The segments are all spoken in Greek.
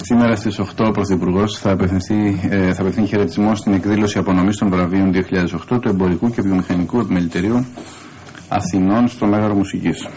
Σήμερα στις 8 ο Πρωθυπουργός θα απευθύνει χαιρετισμό στην εκδήλωση απονομής των βραβείων 2008 του Εμπορικού και Βιομηχανικού Επιμελητηρίου Αθηνών στο Μέγαρο Μουσικής.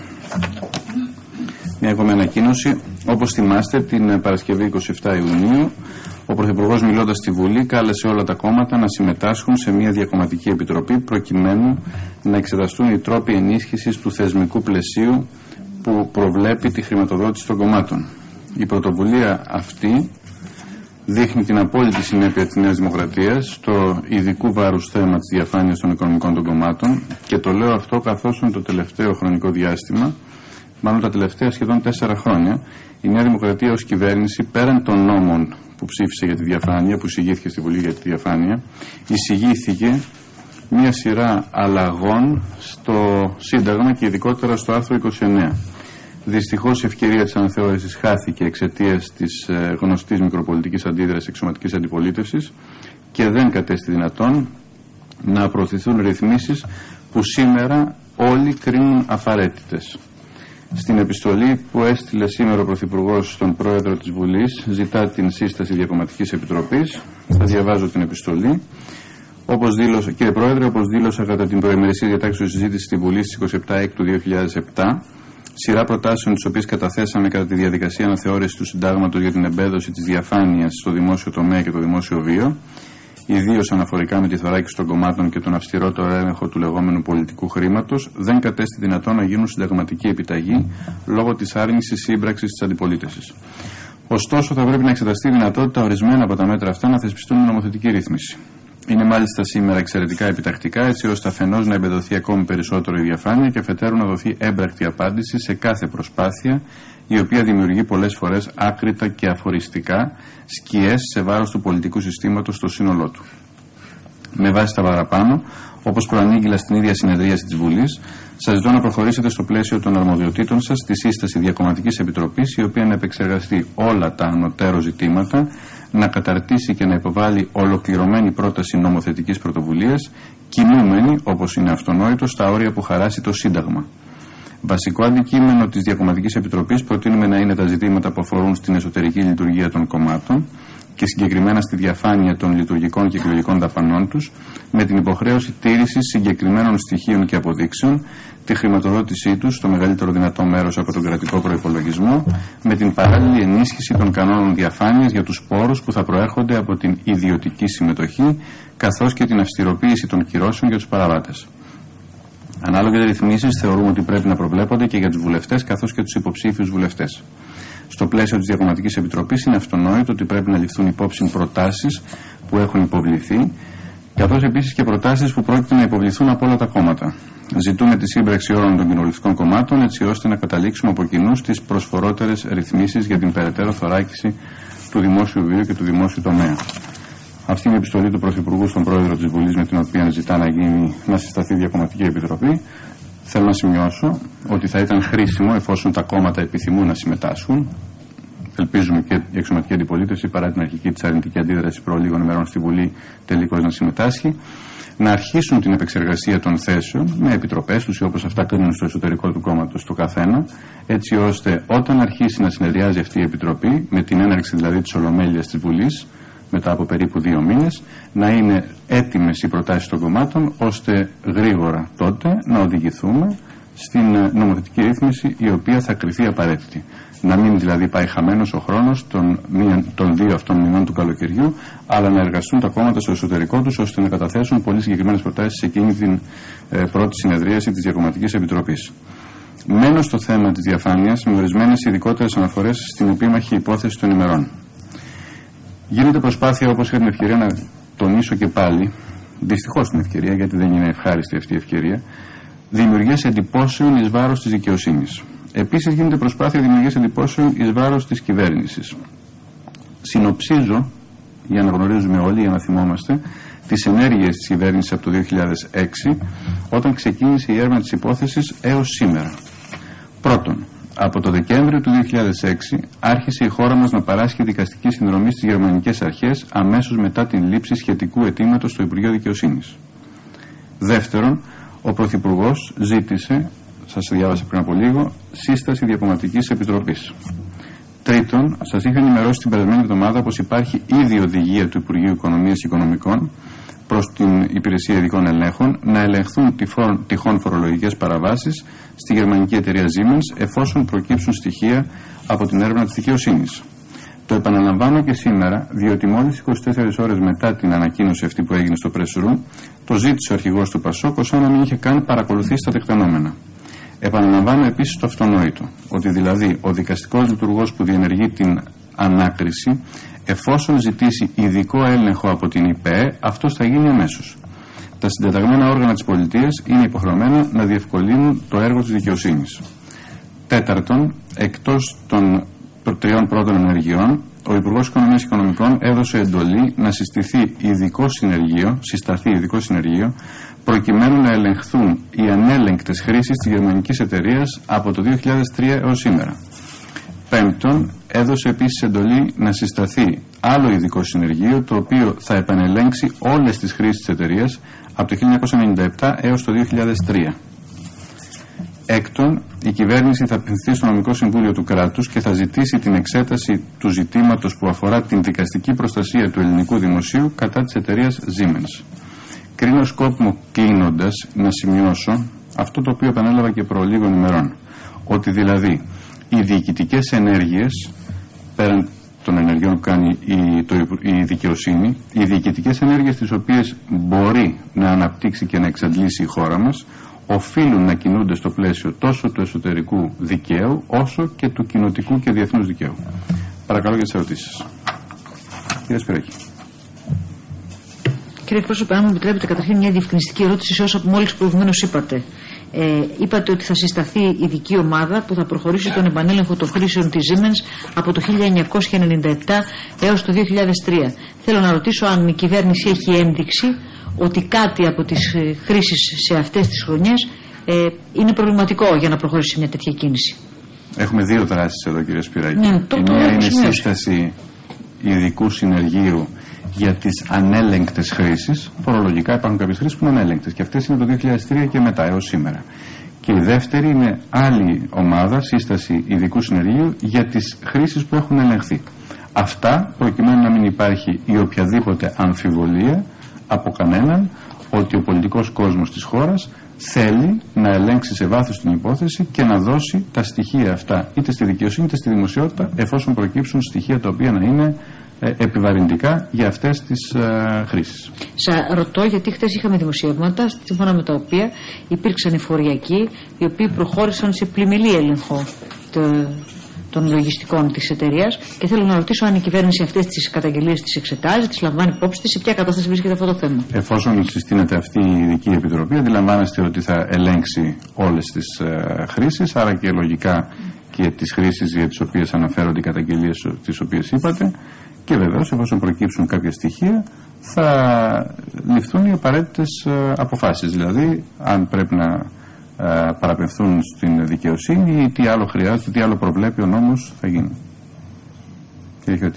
Μια ακόμη ανακοίνωση. Όπως θυμάστε, την Παρασκευή 27 Ιουνίου, ο Πρωθυπουργός, μιλώντας στη Βουλή, κάλεσε όλα τα κόμματα να συμμετάσχουν σε μια διακομματική επιτροπή προκειμένου να εξεταστούν οι τρόποι ενίσχυσης του θεσμικού πλαισίου που προβλέπει τη χρηματοδότηση των κομμάτων. Η πρωτοβουλία αυτή δείχνει την απόλυτη συνέπεια της Νέας Δημοκρατίας στο ειδικού βάρους θέμα της διαφάνειας των οικονομικών των κομμάτων, και το λέω αυτό καθώς το τελευταίο χρονικό διάστημα, μάλλον τα τελευταία σχεδόν 4 χρόνια, η Νέα Δημοκρατία ως κυβέρνηση, πέραν των νόμων που ψήφισε για τη διαφάνεια, που εισηγήθηκε στη Βουλή για τη διαφάνεια, εισηγήθηκε μια σειρά αλλαγών στο Σύνταγμα και ειδικότερα στο άρθρο 29. Δυστυχώς η ευκαιρία της αναθεώρησης χάθηκε εξαιτίας της γνωστής μικροπολιτικής αντίδρασης εξωματικής αντιπολίτευσης και δεν κατέστη δυνατόν να προωθηθούν ρυθμίσεις που σήμερα όλοι κρίνουν απαραίτητες. Στην επιστολή που έστειλε σήμερα ο Πρωθυπουργός στον Πρόεδρο της Βουλής, ζητά την σύσταση διακομματικής επιτροπής. Θα διαβάζω την επιστολή. Όπως δήλωσα, κύριε Πρόεδρε, όπως δήλωσα κατά την προημερησία διατάξεως συζήτηση στη Βουλή στις 27 Έκτου του 2007, σειρά προτάσεων τις οποίες καταθέσαμε κατά τη διαδικασία αναθεώρησης του Συντάγματος για την εμπέδωση της διαφάνειας στο δημόσιο τομέα και το δημόσιο βίο, ιδίως αναφορικά με τη θωράκιση των κομμάτων και τον αυστηρότερο έλεγχο του λεγόμενου πολιτικού χρήματος, δεν κατέστη δυνατόν να γίνουν συνταγματική επιταγή λόγω της άρνησης σύμπραξης της αντιπολίτευσης. Ωστόσο, θα πρέπει να εξεταστεί η δυνατότητα ορισμένα από τα μέτρα αυτά να θεσπιστούν με νομοθετική ρύθμιση. Είναι μάλιστα σήμερα εξαιρετικά επιτακτικά, έτσι ώστε αφενός να εμπεδοθεί ακόμη περισσότερο η διαφάνεια και αφετέρου να δοθεί έμπρακτη απάντηση σε κάθε προσπάθεια, η οποία δημιουργεί πολλές φορές άκρητα και αφοριστικά σκιές σε βάρος του πολιτικού συστήματος στο σύνολό του. Με βάση τα παραπάνω, όπως προανήγγειλα στην ίδια συνεδρίαση της Βουλής, σας ζητώ να προχωρήσετε στο πλαίσιο των αρμοδιοτήτων σας στη σύσταση διακομματικής επιτροπής, η οποία να επεξεργαστεί όλα τα ανωτέρω ζητήματα, να καταρτήσει και να υποβάλει ολοκληρωμένη πρόταση νομοθετικής πρωτοβουλίας, κινούμενη, όπως είναι αυτονόητο, στα όρια που χαράσει το Σύνταγμα. Βασικό αντικείμενο της Διακομματικής Επιτροπής προτείνουμε να είναι τα ζητήματα που αφορούν στην εσωτερική λειτουργία των κομμάτων και συγκεκριμένα στη διαφάνεια των λειτουργικών και εκλογικών δαπανών τους, με την υποχρέωση τήρησης συγκεκριμένων στοιχείων και αποδείξεων, τη χρηματοδότησή τους στο μεγαλύτερο δυνατό μέρος από τον κρατικό προϋπολογισμό, με την παράλληλη ενίσχυση των κανόνων διαφάνειας για τους πόρους που θα προέρχονται από την ιδιωτική συμμετοχή, καθώς και την αυστηροποίηση των κυρώσεων για τους παραβάτες. Ανάλογες ρυθμίσεις θεωρούμε ότι πρέπει να προβλέπονται και για τους βουλευτές καθώς και τους υποψήφιους βουλευτές. Στο πλαίσιο της Διακομματικής Επιτροπής είναι αυτονόητο ότι πρέπει να ληφθούν υπόψη προτάσεις που έχουν υποβληθεί, καθώς επίσης και προτάσεις που πρόκειται να υποβληθούν από όλα τα κόμματα. Ζητούμε τη σύμπραξη όλων των κοινοβουλευτικών κομμάτων, έτσι ώστε να καταλήξουμε από κοινού στις προσφορότερες ρυθμίσεις για την περαιτέρω θωράκιση του δημόσιου βίου και του δημόσιου τομέα. Αυτή είναι η επιστολή του Πρωθυπουργού στον Πρόεδρο της Βουλής, με την οποία ζητά να συσταθεί διακομματική επιτροπή. Θέλω να σημειώσω ότι θα ήταν χρήσιμο, εφόσον τα κόμματα επιθυμούν να συμμετάσχουν, ελπίζουμε και η εξωματική αντιπολίτευση, παρά την αρχική της αρνητική αντίδραση προ λίγων ημερών στη Βουλή, τελικώς να συμμετάσχει, να αρχίσουν την επεξεργασία των θέσεων με επιτροπές τους, όπως αυτά κάνουν στο εσωτερικό του κόμματος το καθένα, έτσι ώστε όταν αρχίσει να συνεδριάζει αυτή η επιτροπή, με την έναρξη δηλαδή της Ολομέλειας της Βουλής, μετά από περίπου 2 μήνες, να είναι έτοιμες οι προτάσεις των κομμάτων, ώστε γρήγορα τότε να οδηγηθούμε στην νομοθετική ρύθμιση, η οποία θα κριθεί απαραίτητη. Να μην δηλαδή πάει χαμένος ο χρόνος των 2 αυτών μηνών του καλοκαιριού, αλλά να εργαστούν τα κόμματα στο εσωτερικό τους, ώστε να καταθέσουν πολύ συγκεκριμένες προτάσεις σε εκείνη την πρώτη συνεδρίαση της Διακομματικής Επιτροπής. Μένω στο θέμα της διαφάνειας με ορισμένες ειδικότερες αναφορές στην επίμαχη υπόθεση των ημερών. Γίνεται προσπάθεια, όπως είχα την ευκαιρία να τονίσω και πάλι, δυστυχώς την ευκαιρία, γιατί δεν είναι ευχάριστη αυτή η ευκαιρία, δημιουργίας εντυπώσεων εις βάρος της δικαιοσύνης. Επίσης γίνεται προσπάθεια δημιουργίας εντυπώσεων εις βάρος της κυβέρνησης. Συνοψίζω, για να γνωρίζουμε όλοι, για να θυμόμαστε, τις ενέργειες της κυβέρνησης από το 2006, όταν ξεκίνησε η έρευνα της υπόθεσης, έως σήμερα. Πρώτον, από το Δεκέμβριο του 2006 άρχισε η χώρα μας να παράσχει δικαστική συνδρομή στις γερμανικές αρχές αμέσως μετά την λήψη σχετικού αιτήματος στο Υπουργείο Δικαιοσύνης. Δεύτερον, ο Πρωθυπουργός ζήτησε, σας διάβασα πριν από λίγο, σύσταση διακομματικής επιτροπής. Τρίτον, σας είχα ενημερώσει την περασμένη εβδομάδα πως υπάρχει ήδη οδηγία του Υπουργείου Οικονομίας και Οικονομικών προς την Υπηρεσία Ειδικών Ελέγχων να ελεγχθούν τυχόν φορολογικές παραβάσεις στη γερμανική εταιρεία Siemens εφόσον προκύψουν στοιχεία από την έρευνα της δικαιοσύνης. Το επαναλαμβάνω και σήμερα, διότι μόλις 24 ώρες μετά την ανακοίνωση αυτή που έγινε στο Press Room, το ζήτησε ο αρχηγός του Πασόκ σαν να μην είχε καν παρακολουθήσει τα τεκτενόμενα. Επαναλαμβάνω επίσης το αυτονόητο, ότι δηλαδή ο δικαστικός λειτουργός που διενεργεί την ανάκριση, εφόσον ζητήσει ειδικό έλεγχο από την ΙΠΕ, αυτός θα γίνει αμέσως. Τα συντεταγμένα όργανα της πολιτείας είναι υποχρεωμένα να διευκολύνουν το έργο της δικαιοσύνης. Τέταρτον, εκτός των τριών πρώτων ενεργειών, ο Υπουργός Οικονομίας και Οικονομικών έδωσε εντολή να συσταθεί ειδικό συνεργείο προκειμένου να ελεγχθούν οι ανέλεγκτες χρήσεις της γερμανικής εταιρείας από το 2003 έως σήμερα. Πέμπτον, έδωσε επίσης εντολή να συσταθεί άλλο ειδικό συνεργείο το οποίο θα επανελέγξει όλες τις χρήσεις της εταιρείας από το 1997 έως το 2003. Έκτον, η κυβέρνηση θα απευθυνθεί στο Νομικό Συμβούλιο του Κράτους και θα ζητήσει την εξέταση του ζητήματος που αφορά την δικαστική προστασία του ελληνικού δημοσίου κατά της εταιρείας Siemens. Κρίνω σκόπιμο κλείνοντας να σημειώσω αυτό το οποίο επανέλαβα και προ λίγων ημερών, ότι δηλαδή οι διοικητικές ενέργειες, πέραν των ενεργειών που κάνει η δικαιοσύνη, οι διοικητικές ενέργειες τις οποίες μπορεί να αναπτύξει και να εξαντλήσει η χώρα μας, οφείλουν να κινούνται στο πλαίσιο τόσο του εσωτερικού δικαίου όσο και του κοινοτικού και διεθνούς δικαίου. Παρακαλώ για τις ερωτήσεις. Κύριε Σπυράκη. Κύριε εκπρόσωπε, αν μου επιτρέπετε καταρχήν μια διευκρινιστική ερώτηση σε όσα που μόλις προηγουμένως είπατε. Είπατε ότι θα συσταθεί ειδική ομάδα που θα προχωρήσει τον επανέλεγχο των χρήσεων της Siemens από το 1997 έως το 2003. Θέλω να ρωτήσω αν η κυβέρνηση έχει ένδειξη ότι κάτι από τις χρήσεις σε αυτές τις χρονιές είναι προβληματικό για να προχωρήσει μια τέτοια κίνηση. Έχουμε δύο δράσεις εδώ, κύριε Σπυράκη. Ναι, η μία είναι η σύσταση ειδικού συνεργείου για τις ανέλεγκτες χρήσεις. Φορολογικά υπάρχουν κάποιες χρήσεις που είναι ανέλεγκτες και αυτές είναι το 2003 και μετά έως σήμερα. Και η δεύτερη είναι άλλη ομάδα, σύσταση ειδικού συνεργείου για τις χρήσεις που έχουν ελεγχθεί. Αυτά προκειμένου να μην υπάρχει η οποιαδήποτε αμφιβολία από κανέναν ότι ο πολιτικός κόσμος της χώρας θέλει να ελέγξει σε βάθος την υπόθεση και να δώσει τα στοιχεία αυτά είτε στη δικαιοσύνη είτε στη δημοσιότητα εφόσον προκύψουν στοιχεία τα οποία να είναι επιβαρυντικά για αυτές τις χρήσεις. Σας ρωτώ γιατί χθες είχαμε δημοσιεύματα σύμφωνα με τα οποία υπήρξαν εφοριακοί οι οποίοι προχώρησαν σε πλημελή έλεγχο των λογιστικών της εταιρείας και θέλω να ρωτήσω αν η κυβέρνηση αυτές τις καταγγελίες τις εξετάζει, τις λαμβάνει υπόψη της, σε ποια κατάσταση βρίσκεται αυτό το θέμα. Εφόσον συστήνεται αυτή η ειδική επιτροπή, αντιλαμβάνεστε ότι θα ελέγξει όλες τις χρήσεις, άρα και λογικά και τις χρήσεις για τις οποίες αναφέρονται οι καταγγελίες τις οποίες είπατε και βεβαίως εφόσον προκύψουν κάποια στοιχεία θα ληφθούν οι απαραίτητες αποφάσεις, δηλαδή αν πρέπει να παραπευθούν στην δικαιοσύνη ή τι άλλο χρειάζεται, τι άλλο προβλέπει ο νόμος θα γίνει. Κύριε Χιώτη.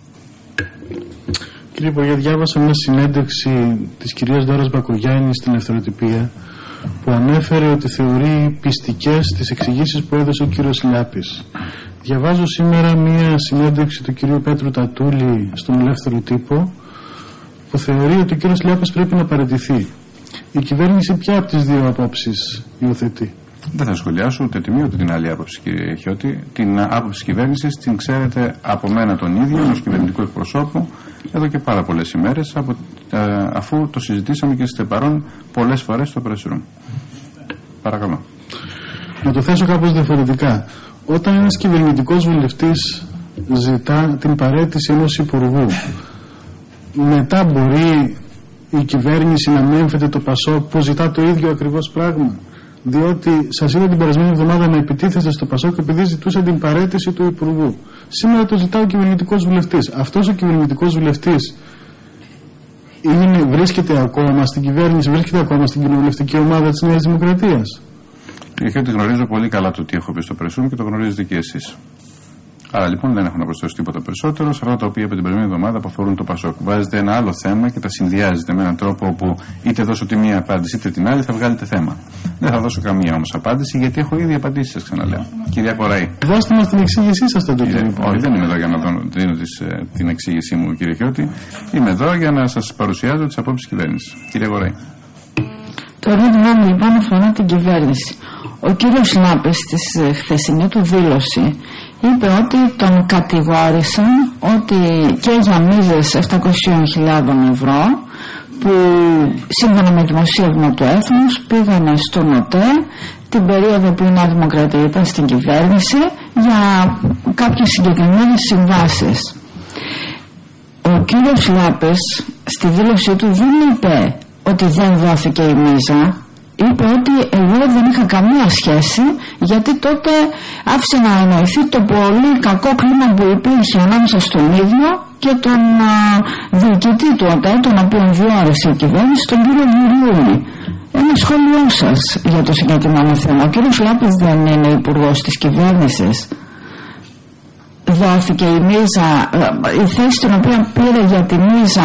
Κύριε Υπουργέ, διάβασα μια συνέντευξη της κυρίας Δώρας Μπακογιάννη στην Ευθεροτυπία που ανέφερε ότι θεωρεί πιστικές τις εξηγήσεις που έδωσε ο κύριος Λιάπης. Διαβάζω σήμερα μια συνέντευξη του κυρίου Πέτρου Τατούλη στον Ελεύθερο Τύπο που θεωρεί ότι ο κύριος Λιάπης πρέπει να παραιτηθεί. Η κυβέρνηση ποια από τις δύο απόψεις υιοθετεί? Δεν θα σχολιάσω ούτε τη μία ούτε την άλλη άποψη, κύριε Χιώτη. Την άποψη της κυβέρνησης την ξέρετε από μένα τον ίδιο, ως κυβερνητικού εκπροσώπου, εδώ και πάρα πολλές ημέρες, αφού το συζητήσαμε και είστε παρόν πολλές φορές στο Press Room. Παρακαλώ. Να το θέσω κάπως διαφορετικά. Όταν ένας κυβερνητικός βουλευτής ζητά την παραίτηση ενός υπουργού, μετά μπορεί η κυβέρνηση να μέμφεται το ΠΑΣΟΚ που ζητά το ίδιο ακριβώς πράγμα? Διότι σας είδα την περασμένη εβδομάδα να επιτίθεστε στο ΠΑΣΟΚ επειδή ζητούσε την παραίτηση του υπουργού. Σήμερα το ζητά ο κυβερνητικός βουλευτής. Αυτός ο κυβερνητικός βουλευτής βρίσκεται ακόμα στην κυβέρνηση, βρίσκεται ακόμα στην κοινοβουλευτική ομάδα της Νέας Δημοκρατίας? Κύριε Χιώτη, γνωρίζω πολύ καλά το τι έχω πει στο Press Room και το γνωρίζετε και εσείς. Άρα λοιπόν δεν έχω να προσθέσω τίποτα περισσότερο σε αυτά τα οποία από την περασμένη εβδομάδα που αφορούν το ΠΑΣΟΚ. Βάζετε ένα άλλο θέμα και τα συνδυάζετε με έναν τρόπο όπου είτε δώσω τη μία απάντηση είτε την άλλη θα βγάλετε θέμα. Δεν θα δώσω καμία όμως απάντηση γιατί έχω ήδη απαντήσει, σας ξαναλέω. Κυρία Κοραή. Δώστε μας την εξήγησή σας τότε. Όχι, δεν είμαι εδώ για να δίνω την εξήγησή μου, κύριε Χιώτη. Είμαι εδώ για να σας παρουσιάζω τις απόψεις της κυβέρνησης. Κυρία Κοραή. Το ερώτημά μου λοιπόν αφορά την κυβέρνηση. Ο κύριος Λάπης στη χθεσινή του δήλωση είπε ότι τον κατηγόρησαν ότι και για μίζες 700.000 ευρώ που σύμφωνα με δημοσίευμα του Έθνους πήγανε στον ΟΤΕ την περίοδο που η Νέα Δημοκρατία ήταν στην κυβέρνηση για κάποιες συγκεκριμένες συμβάσεις. Ο κύριος Λάπης στη δήλωσή του δεν είπε ότι δεν δόθηκε η μίζα. Είπε ότι εγώ δεν είχα καμία σχέση γιατί τότε άφησε να εννοηθεί το πολύ κακό κλίμα που υπήρχε ανάμεσα στον ίδιο και τον διοικητή του ΟΤΕ, τον οποίο διόρισε η κυβέρνηση, τον κύριο Βουλιούνη. Ένα σχόλιο σας για το συγκεκριμένο θέμα. Ο κύριος Λάπης δεν είναι υπουργός της κυβέρνησης. Δόθηκε η μίζα, η θέση την οποία πήρε για τη μίζα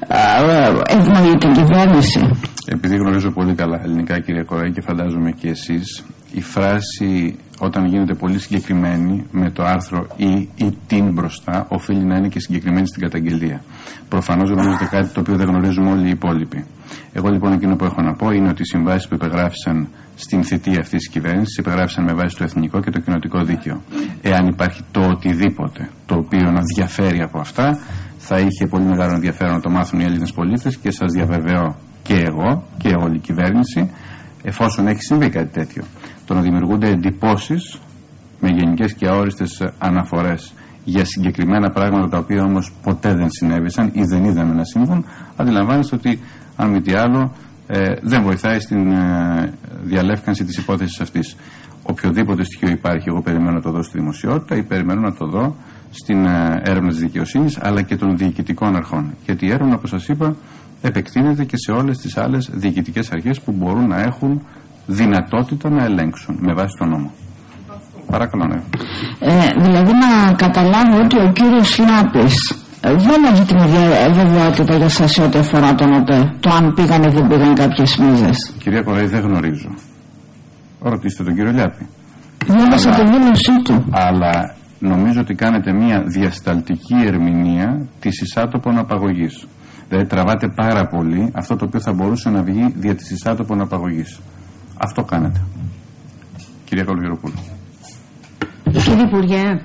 ευνοεί την κυβέρνηση. Επειδή γνωρίζω πολύ καλά ελληνικά, κύριε Κοραή, και φαντάζομαι και εσείς, η φράση όταν γίνεται πολύ συγκεκριμένη με το άρθρο ή την μπροστά οφείλει να είναι και συγκεκριμένη στην καταγγελία. Προφανώς γνωρίζετε κάτι το οποίο δεν γνωρίζουμε όλοι οι υπόλοιποι. Εγώ λοιπόν εκείνο που έχω να πω είναι ότι οι συμβάσεις που υπεγράφησαν στην θητεία αυτής της κυβέρνησης υπεγράφησαν με βάση το εθνικό και το κοινοτικό δίκαιο. Εάν υπάρχει το οτιδήποτε το οποίο να διαφέρει από αυτά, θα είχε πολύ μεγάλο ενδιαφέρον να το μάθουν οι Έλληνες πολίτες και σας διαβεβαιώ και εγώ και όλη η κυβέρνηση, εφόσον έχει συμβεί κάτι τέτοιο. Το να δημιουργούνται εντυπώσεις με γενικές και αόριστες αναφορές για συγκεκριμένα πράγματα τα οποία όμως ποτέ δεν συνέβησαν ή δεν είδαμε να συμβούν, αντιλαμβάνεστε ότι αν μη τι άλλο δεν βοηθάει στην διαλεύκανση της υπόθεσης αυτής. Οποιοδήποτε στοιχείο υπάρχει, εγώ περιμένω να το δω στη δημοσιότητα ή περιμένω να το δω στην έρευνα της δικαιοσύνης αλλά και των διοικητικών αρχών. Γιατί η έρευνα, όπως σας είπα, επεκτείνεται και σε όλες τις άλλες διοικητικές αρχές που μπορούν να έχουν δυνατότητα να ελέγξουν με βάση τον νόμο. Παρακαλώ, ναι. Δηλαδή να καταλάβω ότι ο κύριος Λάπης δεν έχει την βεβαιότητα για σας ό,τι αφορά τον ΟΤΕ, το αν πήγαν ή δεν πήγαν κάποιες μίζες. Κυρία Κοραή, δεν γνωρίζω. Ρωτήστε τον κύριο Λάπη. Διάβασα τη δήλωσή του. Αλλά νομίζω ότι κάνετε μια διασταλτική ερμηνεία της εισάτοπων απαγωγής. Δηλαδή τραβάτε πάρα πολύ αυτό το οποίο θα μπορούσε να βγει δια της εισάτοπων απαγωγής. Αυτό κάνετε. Κυρία Καλογεροπούλου. Κύριε Υπουργέ,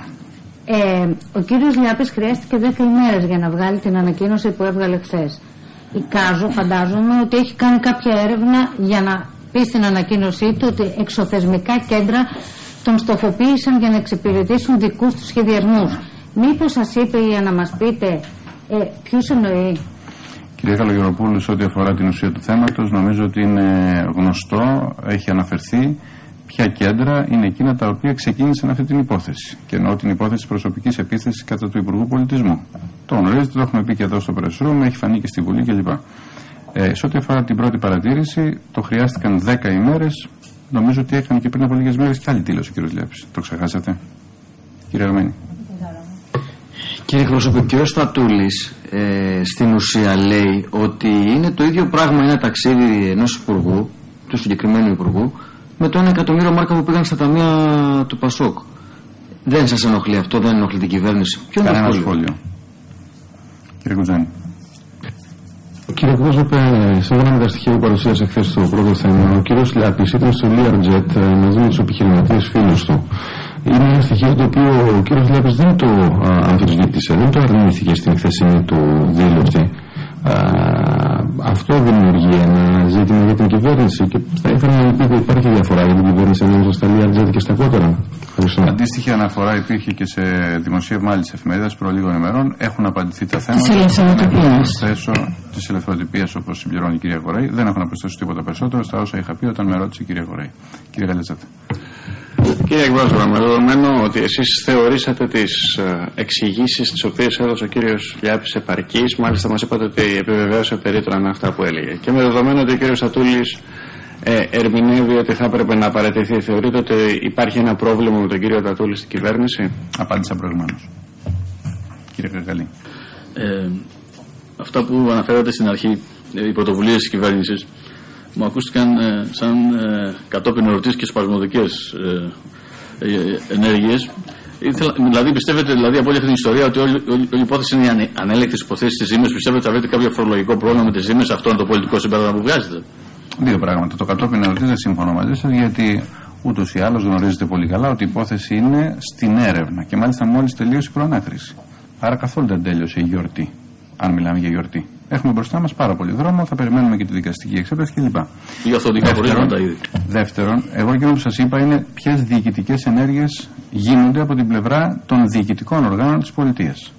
ο κύριος Λιάπης χρειάστηκε 10 ημέρες για να βγάλει την ανακοίνωση που έβγαλε χθες. Εικάζω, φαντάζομαι, ότι έχει κάνει κάποια έρευνα για να πει στην ανακοίνωσή του ότι εξωθεσμικά κέντρα τον στοχοποίησαν για να εξυπηρετήσουν δικούς τους σχεδιασμούς. Μήπως σας είπε για να μας πείτε ποιους εννοεί? Κυρία Καλογεροπούλου, σε ό,τι αφορά την ουσία του θέματος, νομίζω ότι είναι γνωστό, έχει αναφερθεί ποια κέντρα είναι εκείνα τα οποία ξεκίνησαν αυτή την υπόθεση. Και εννοώ την υπόθεση προσωπικής επίθεσης κατά του Υπουργού Πολιτισμού. Το γνωρίζετε, το έχουμε πει και εδώ στο Press Room, έχει φανεί και στη Βουλή κλπ. Σε ό,τι αφορά την πρώτη παρατήρηση, το χρειάστηκαν 10 ημέρες. Νομίζω ότι έκανε και πριν από λίγες μέρες και άλλη δήλωση ο κ. Λιάπης. Το ξεχάσατε, κύριε Αρμένη? Κύριε εκπρόσωπε, ο κ. Στατούλης στην ουσία λέει ότι είναι το ίδιο πράγμα ένα ταξίδι ενός υπουργού, του συγκεκριμένου υπουργού, με το 1 εκατομμύριο μάρκα που πήγαν στα ταμεία του ΠΑΣΟΚ. Δεν σας ενοχλεί αυτό, δεν ενοχλεί την κυβέρνηση? Ποιο είναι το σχόλιο? Κύριε Κουτζάνη. Κύριε εκπρόσωπε, σύμφωνα με τα στοιχεία που παρουσίασε χθες στο πρώτο θέμα, ο κύριος Λιάπης ήταν στο Learjet μαζί με τους επιχειρηματίες φίλους του. Είναι ένα στοιχείο το οποίο ο κύριος Λιάπης δεν το αμφισβήτησε, δεν το αρνήθηκε στην χθεσινή του δήλωση. Αυτό δημιουργεί ένα ζήτημα για την κυβέρνηση και θα ήθελα να πείτε, υπάρχει διαφορά για την κυβέρνηση ανάμεσα στα Learjet και στα κότερα? Αντίστοιχη αναφορά υπήρχε και σε δημοσίευμα άλλης εφημερίδας προ λίγων ημερών. Έχουν απαντηθεί τα θέματα. Της ελευθεροτυπίας, όπως συμπληρώνει η κυρία Κοραή. Δεν έχω να προσθέσω τίποτα περισσότερο στα όσα είχα πει όταν με ρώτησε η κυρία Κοραή. Κύριε Γαλετζάτη. Κύριε εκπρόσωπε, με δεδομένο ότι εσείς θεωρήσατε τις εξηγήσεις τις οποίες έδωσε ο κύριος Λιάπης επαρκείς, μάλιστα μας είπατε ότι επιβεβαίωσε περίτρανα αυτά που έλεγε. Και με δεδομένο ότι ο κύριος Στατούλης ερμηνεύει ότι θα έπρεπε να παραιτηθεί. Θεωρείτε ότι υπάρχει ένα πρόβλημα με τον κύριο Τατούλη στην κυβέρνηση? Απάντησα προηγουμένως. Κύριε Κακαλή. Αυτά που αναφέρατε στην αρχή, οι πρωτοβουλίες της κυβέρνησης, μου ακούστηκαν σαν κατόπιν εορτής και σπασμωδικές ενέργειες. Δηλαδή, πιστεύετε από όλη αυτή την ιστορία ότι όλη η υπόθεση είναι οι ανέλεκτες υποθέσεις της ζήμες? Πιστεύετε ότι θα βρείτε κάποιο φορολογικό πρόβλημα με τις ζήμες? Αυτό είναι το πολιτικό συμπέρασμα που βγάζετε? Δύο πράγματα. Το κατόπιν εορτής δεν συμφωνώ μαζί σας, γιατί ούτως ή άλλως γνωρίζετε πολύ καλά ότι η υπόθεση είναι στην έρευνα και μάλιστα μόλις τελείωσε η προανάκριση. Άρα καθόλου δεν τέλειωσε η γιορτή, αν μιλάμε για γιορτή. Έχουμε μπροστά μας πάρα πολύ δρόμο, θα περιμένουμε και τη δικαστική εξέταση κλπ. Για αυθοντικά πορίσματα ήδη. Δεύτερον, εγώ εκείνο που σας είπα είναι ποιες διοικητικές ενέργειες γίνονται από την πλευρά των διοικητικών οργάνων της πολιτείας.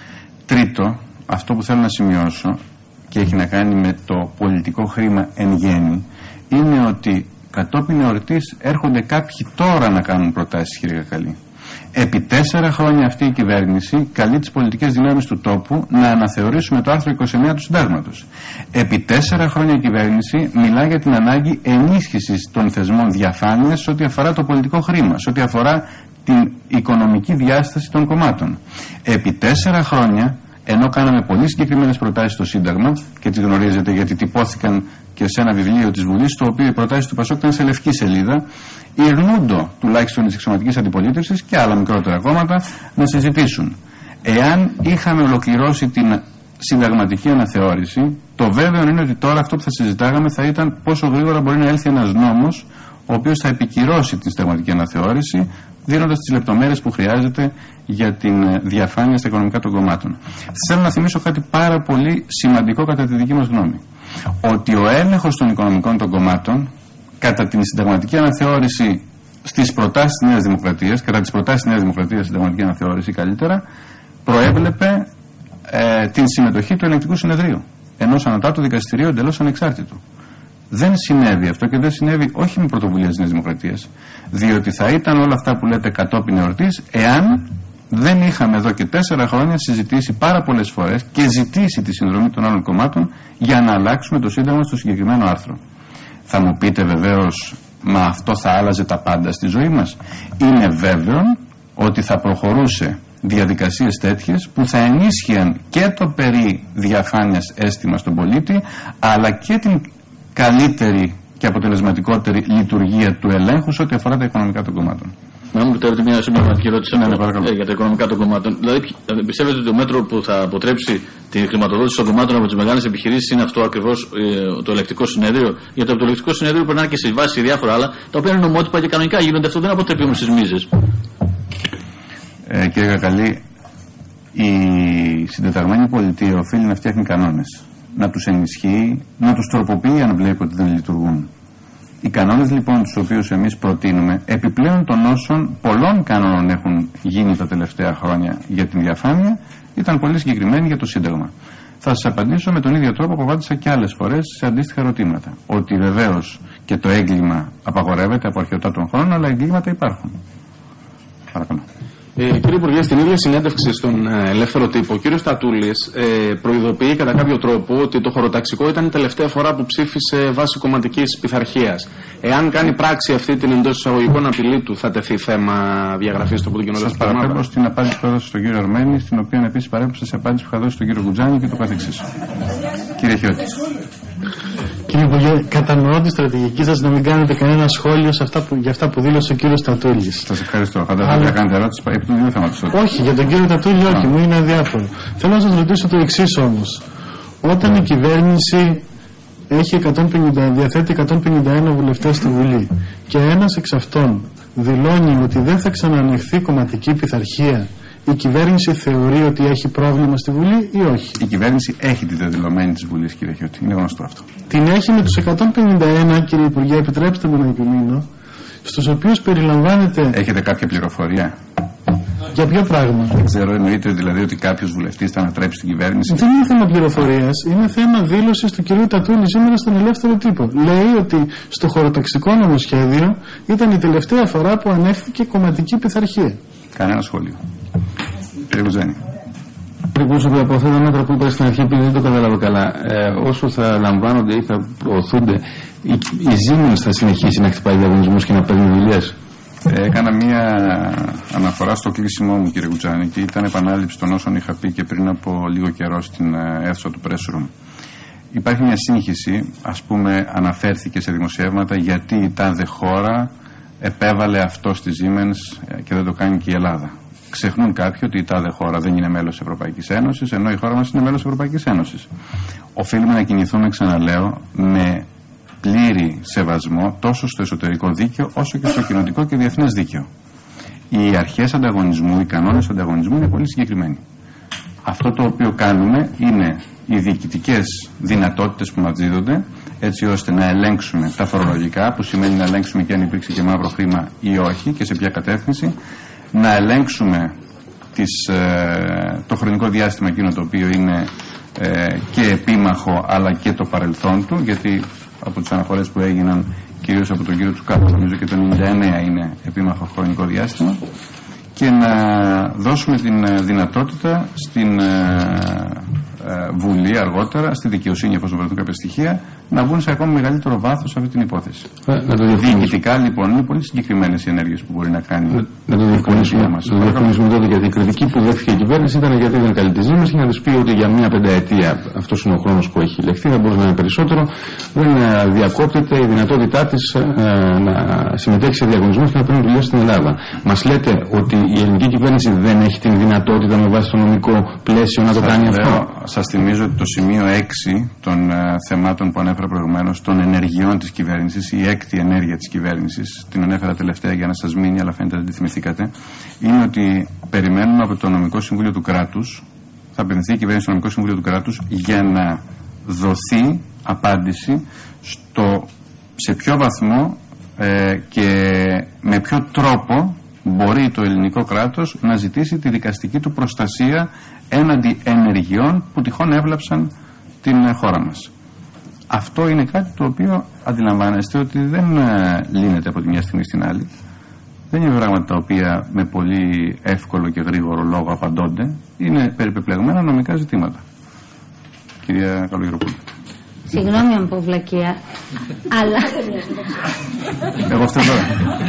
Τρίτο, αυτό που θέλω να σημειώσω και έχει να κάνει με το πολιτικό χρήμα εν γέννη, είναι ότι κατόπιν εορτής έρχονται κάποιοι τώρα να κάνουν προτάσεις, κύριε Κακαλή. Επί 4 χρόνια αυτή η κυβέρνηση καλεί τις πολιτικές δυνάμεις του τόπου να αναθεωρήσουμε το άρθρο 29 του Συντάγματος. Επί 4 χρόνια η κυβέρνηση μιλά για την ανάγκη ενίσχυσης των θεσμών διαφάνειας σε ό,τι αφορά το πολιτικό χρήμα, σε ό,τι αφορά την οικονομική διάσταση των κομμάτων. Επί 4 χρόνια, ενώ κάναμε πολύ συγκεκριμένες προτάσεις στο Σύνταγμα και τις γνωρίζετε γιατί τυπώθηκαν και σε ένα βιβλίο της Βουλής, το οποίο οι προτάσεις του Πασόκ ήταν σε λευκή σελίδα, ηρνούντο τουλάχιστον της εξωματικής αντιπολίτευσης και άλλα μικρότερα κόμματα να συζητήσουν. Εάν είχαμε ολοκληρώσει την συνταγματική αναθεώρηση, το βέβαιο είναι ότι τώρα αυτό που θα συζητάγαμε θα ήταν πόσο γρήγορα μπορεί να έλθει ένας νόμος ο οποίος θα επικυρώσει την συνταγματική αναθεώρηση, δίνοντας τις λεπτομέρειες που χρειάζεται για την διαφάνεια στα οικονομικά των κομμάτων. Θέλω να θυμίσω κάτι πάρα πολύ σημαντικό κατά τη δική μας γνώμη. Ότι ο έλεγχος των οικονομικών των κομμάτων κατά την συνταγματική αναθεώρηση στις προτάσεις της Νέας Δημοκρατίας, κατά τις προτάσεις της Νέας Δημοκρατίας συνταγματική αναθεώρηση καλύτερα, προέβλεπε την συμμετοχή του Ελεγκτικού Συνεδρίου, ενός ανωτάτου δικαστηρίου εντελώς ανεξάρτητου. Δεν συνέβη αυτό και δεν συνέβη όχι με πρωτοβουλία της Νέας Δημοκρατίας, διότι θα ήταν όλα αυτά που λέτε κατόπιν εορτής, εάν δεν είχαμε εδώ και 4 χρόνια συζητήσει πάρα πολλές φορές και ζητήσει τη συνδρομή των άλλων κομμάτων για να αλλάξουμε το Σύνταγμα στο συγκεκριμένο άρθρο. Θα μου πείτε βεβαίως, μα αυτό θα άλλαζε τα πάντα στη ζωή μας? Είναι βέβαιο ότι θα προχωρούσε διαδικασίες τέτοιες που θα ενίσχυαν και το περί διαφάνειας αίσθημα στον πολίτη, αλλά και την καλύτερη και αποτελεσματικότερη λειτουργία του ελέγχου σε ό,τι αφορά τα οικονομικά των κομμάτων. Να μου επιτρέπετε μια συμπληρωματική ερώτηση για τα οικονομικά των κομμάτων. Δηλαδή, πιστεύετε ότι το μέτρο που θα αποτρέψει την χρηματοδότηση των κομμάτων από τις μεγάλες επιχειρήσεις είναι αυτό ακριβώς το ελεκτικό συνέδριο? Γιατί από το ελεκτικό συνέδριο περνάνε και σε βάση διάφορα άλλα, τα οποία είναι νομότυπα και κανονικά γίνονται. Αυτό δεν αποτρέπει όμως τις μίζες. Κύριε Κακαλή, η συντεταγμένη πολιτεία οφείλει να φτιάχνει κανόνες, να τους ενισχύει, να τους τροποποιεί αν βλέπει ότι δεν λειτουργούν. Οι κανόνες λοιπόν τους οποίους εμείς προτείνουμε, επιπλέον των όσων πολλών κανόνων έχουν γίνει τα τελευταία χρόνια για την διαφάνεια, ήταν πολύ συγκεκριμένοι για το Σύνταγμα. Θα σας απαντήσω με τον ίδιο τρόπο που απάντησα και άλλες φορές σε αντίστοιχα ερωτήματα. Ότι βεβαίως και το έγκλημα απαγορεύεται από αρχαιοτά των χρόνων, αλλά εγκλήματα υπάρχουν. Παρακαλώ. Κύριε Υπουργέ, στην ίδια συνέντευξη στον Ελεύθερο Τύπο, ο κύριος Τατούλης προειδοποιεί κατά κάποιο τρόπο ότι το χωροταξικό ήταν η τελευταία φορά που ψήφισε βάσει κομματικής πειθαρχίας. Εάν κάνει πράξη αυτή την εντός εισαγωγικών απειλή του, θα τεθεί θέμα διαγραφής του από την κοινότητα? Σας παραπέμπω στην απάντηση που έδωσε στον κύριο Αρμένη, στην οποία επίσης παρέπεψα σε απάντηση που είχα δώσει στον κύριο Κουτζάνη και το καθεξής. Κύριε Χιώτη. Κύριε Υπουργέ, κατανοώ τη στρατηγική σας να μην κάνετε κανένα σχόλιο για αυτά που δήλωσε ο κύριος Τατούλης. Σας ευχαριστώ. Φαντάζομαι να κάνετε ερώτηση επί του δύο θέματος. Όχι, για τον κύριο Τατούλη όχι, μου είναι αδιάφορο. Θέλω να σας ρωτήσω το εξής όμως. Όταν η κυβέρνηση έχει διαθέτει 151 βουλευτές στη Βουλή και ένας εξ αυτών δηλώνει ότι δεν θα ξαναανεχθεί κομματική πειθαρχία, η κυβέρνηση θεωρεί ότι έχει πρόβλημα στη Βουλή ή όχι? Η κυβέρνηση έχει τη δεδηλωμένη της Βουλής, κύριε Χιώτη. Είναι γνωστό αυτό. Την έχει με τους 151, κύριε Υπουργέ, επιτρέψτε μου να επιμείνω, στους οποίους περιλαμβάνεται... Έχετε κάποια πληροφορία? Για ποιο πράγμα? Δεν ξέρω, εννοείται δηλαδή ότι κάποιος βουλευτής θα ανατρέψει την κυβέρνηση? Δεν είναι θέμα πληροφορίας, είναι θέμα δήλωσης του κυρίου Τατούλη σήμερα στον Ελεύθερο Τύπο. Λέει ότι στο χωροταξικό νομοσχέδιο ήταν η τελευταία φορά που ανέχθηκε κομματική πειθαρχία. Κανένα σχόλιο. Κύριε Κουτζάνη. Κύριε Κούσοπη, από αυτά τα μέτρα που είπα στην αρχή, επειδή δεν το κατάλαβα καλά, όσο θα λαμβάνονται ή θα προωθούνται, η Siemens θα συνεχίσει να χτυπάει διαγωνισμούς και να παίρνει δουλειές? Έκανα μία αναφορά στο κλείσιμό μου, κύριε Κουτσάνη, και ήταν επανάληψη των όσων είχα πει και πριν από λίγο καιρό στην αίθουσα του Press Room. Υπάρχει μια σύγχυση, ας πούμε, αναφέρθηκε σε δημοσιεύματα γιατί η τάδε χώρα επέβαλε αυτό στη Siemens και δεν το κάνει και η Ελλάδα. Ξεχνούν κάποιοι ότι η τάδε χώρα δεν είναι μέλος της Ευρωπαϊκής Ένωσης, ενώ η χώρα μας είναι μέλος της Ευρωπαϊκής Ένωσης. Οφείλουμε να κινηθούμε, ξαναλέω, με πλήρη σεβασμό τόσο στο εσωτερικό δίκαιο όσο και στο κοινοτικό και διεθνές δίκαιο. Οι αρχές ανταγωνισμού, οι κανόνες ανταγωνισμού είναι πολύ συγκεκριμένοι. Αυτό το οποίο κάνουμε είναι οι διοικητικές δυνατότητες που μας δίδονται, έτσι ώστε να ελέγξουμε τα φορολογικά, που σημαίνει να ελέγξουμε και αν υπήρξε και μαύρο χρήμα ή όχι και σε ποια κατεύθυνση, να ελέγξουμε το χρονικό διάστημα εκείνο το οποίο είναι και επίμαχο αλλά και το παρελθόν του, γιατί από τις αναφορές που έγιναν κυρίως από τον κύριο Τσουκάτο, νομίζω και το 99 είναι επίμαχο χρονικό διάστημα, και να δώσουμε την δυνατότητα στην Βουλή αργότερα, στη δικαιοσύνη, εφόσον βρεθούν κάποια στοιχεία, να βγουν σε ακόμη μεγαλύτερο βάθος αυτή την υπόθεση. Διοικητικά λοιπόν είναι πολύ συγκεκριμένες οι ενέργειες που μπορεί να κάνει. Να το διευκρινίσουμε τότε, γιατί η κριτική που δέχθηκε η κυβέρνηση ήταν γιατί δεν καλεί τη Siemens και να τη πει ότι για μια πενταετία, αυτός είναι ο χρόνος που έχει λεχθεί, δεν μπορεί να είναι περισσότερο, δεν διακόπτεται η δυνατότητά της να συμμετέχει σε διαγωνισμούς και να παίρνει δουλειές στην Ελλάδα. Μας λέτε ότι η ελληνική κυβέρνηση δεν έχει την δυνατότητα με βάση το νομικό πλαίσιο να το κάνει αυτό? Σας θυμίζω ότι το σημείο 6 των θεμάτων που ανέφερα προηγουμένως, των ενεργειών της κυβέρνησης, η έκτη ενέργεια της κυβέρνησης, την ανέφερα τελευταία για να σας μείνει, αλλά φαίνεται ότι δεν τη θυμηθήκατε, είναι ότι περιμένουμε από το Νομικό Συμβούλιο του Κράτους, θα απευθυνθεί η κυβέρνηση στο Νομικό Συμβούλιο του Κράτους για να δοθεί απάντηση σε ποιο βαθμό και με ποιο τρόπο μπορεί το ελληνικό κράτος να ζητήσει τη δικαστική του προστασία έναντι ενεργειών που τυχόν έβλαψαν την χώρα μας. Αυτό είναι κάτι το οποίο αντιλαμβάνεστε ότι δεν λύνεται από τη μια στιγμή στην άλλη. Δεν είναι πράγματα τα οποία με πολύ εύκολο και γρήγορο λόγο απαντώνται. Είναι περιπεπλεγμένα νομικά ζητήματα. Κυρία Καλογεροπούλου. Συγγνώμη αν πω βλακεία, αλλά... Εγώ αυτό τώρα.